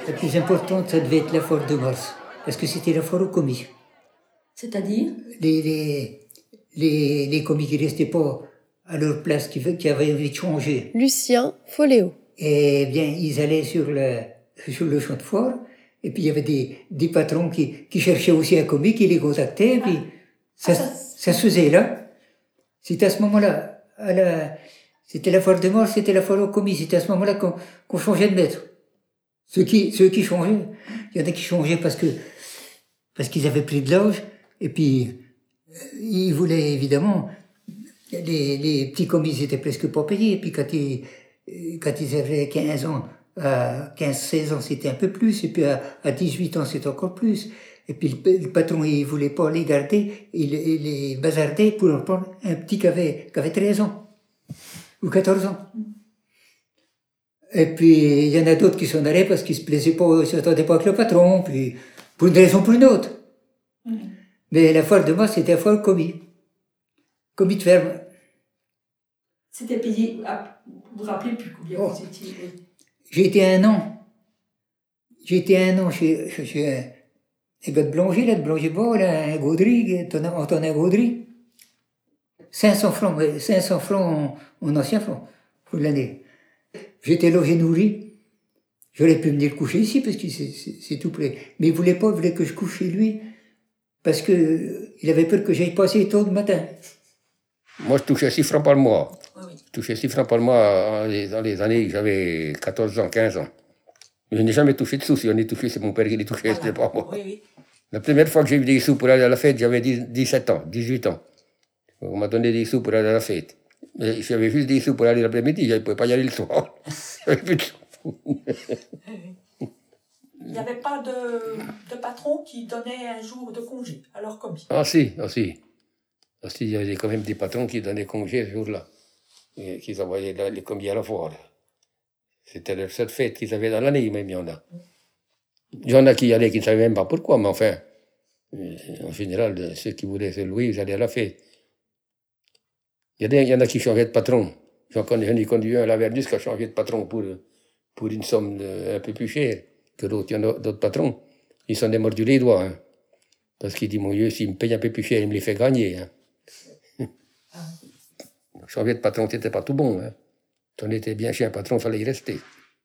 La plus importante, ça devait être la foire de mars, parce que c'était la foire aux commis. C'est-à-dire les commis qui ne restaient pas à leur place, qui avaient envie de changer. Lucien Folléo. Eh bien, ils allaient sur le champ de foire, et puis il y avait des patrons qui cherchaient aussi un commis, qui les contactaient, et puis ça se faisait là. C'était à ce moment-là, c'était la foire de mars, c'était la foire aux commis, c'était à ce moment-là qu'on changeait de maître. Ceux qui changeaient, il y en a qui changeaient parce qu'ils avaient pris de l'âge, et puis ils voulaient évidemment, les petits commis étaient presque pas payés, et puis quand ils avaient 15 ans, à 15-16 ans c'était un peu plus, et puis à 18 ans c'était encore plus, et puis le patron il voulait pas les garder, il les bazardait pour en prendre un petit qui avait 13 ans, ou 14 ans. Et puis, il y en a d'autres qui s'en allaient parce qu'ils se plaisaient pas, ils s'entendaient pas avec le patron, puis, pour une raison ou pour une autre. Mais la foire de mars, c'était la foire commis. Commis de ferme. C'était payé, vous vous rappelez plus combien vous étiez? J'ai été un an chez un gars de Blanger, là, de Blanger-Bas, là, un Gaudry, Antonin Gaudry. 500 francs en ancien francs, pour l'année. J'étais logé nourri. J'aurais pu venir coucher ici parce que c'est tout près. Mais il voulait que je couche chez lui parce qu'il avait peur que j'aille passer tôt le matin. Moi, je touchais 6 francs par mois. Oui. Je touchais 6 francs par mois dans les années où j'avais 14 ans, 15 ans. Je n'ai jamais touché de sous. Si on est touché, c'est mon père qui les touchait, c'était pas moi. Oui. La première fois que j'ai eu des sous pour aller à la fête, j'avais 17 ans, 18 ans. On m'a donné des sous pour aller à la fête. Mais j'avais juste des sous pour aller l'après-midi, je ne pouvais pas y aller le soir. J'avais plus de sous. Il n'y avait pas de patron qui donnait un jour de congé à leur commis. Ah si. Il y avait quand même des patrons qui donnaient congé ce jour-là. Et qui envoyaient les commis à la foire. C'était la seule fête qu'ils avaient dans l'année, même il y en a. Il y en a qui y allaient, qui ne savaient même pas pourquoi, mais enfin, en général, ceux qui voulaient se louer, ils allaient à la fête. Il y en a qui changeaient de patron. J'en ai conduit un à la Verdus qui a changé de patron pour une somme un peu plus chère que d'autres. Il y en a d'autres patrons. Ils s'en sont mordus les doigts. Hein, parce qu'il dit, mon Dieu, s'il me paye un peu plus cher, il me les fait gagner. Hein. Changer de patron, c'était pas tout bon. Hein. Si on était bien chez un patron, il fallait y rester.